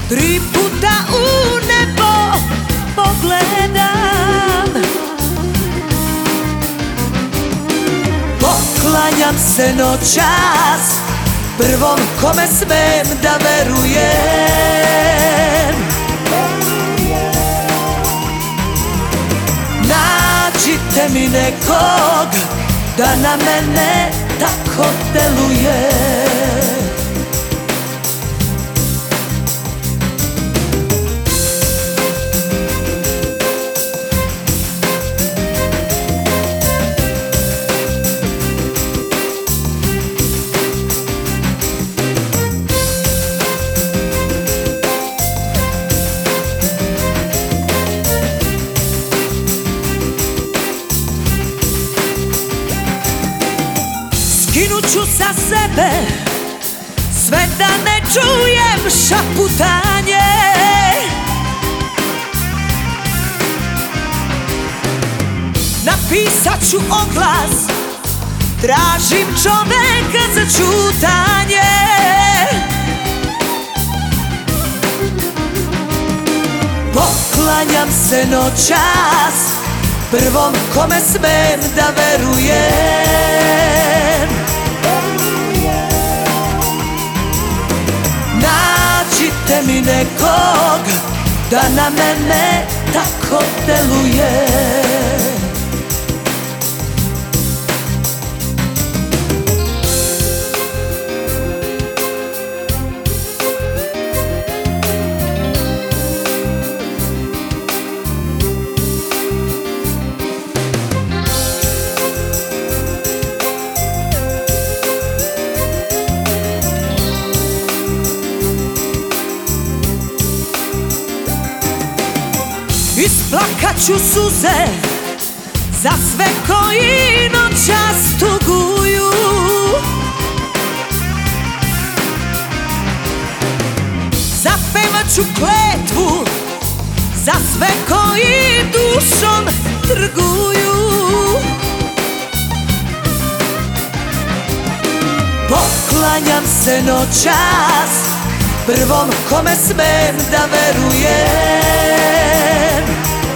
3 puta u nebo pogledam, poklanjam se noćas prvom kome smem da verujem. Nađite mi nekog da na mene tako deluje. Skinut ću sa sebe sve da ne čujem šaputanje. Napisat ću oglas, tražim čoveka za ćutanje. Poklanjam se noćas prvom kome smem da verujem. Nađite mi nekog da na mene tako deluje. Isplakat ću suze za sve koji noćas tuguju. Zapevat ću kletvu za sve koji dušom trguju. Poklanjam se noćas prvom kome smem da verujem.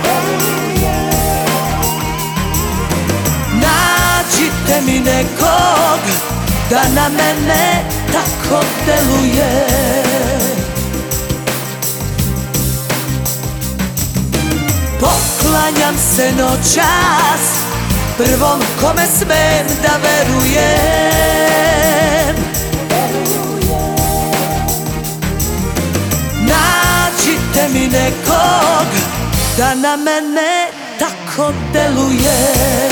Nađite mi nekog da na mene tako deluje. Poklanjam se noćas prvom kome smem da verujem. Nađite mi nekog da na mene tako deluje.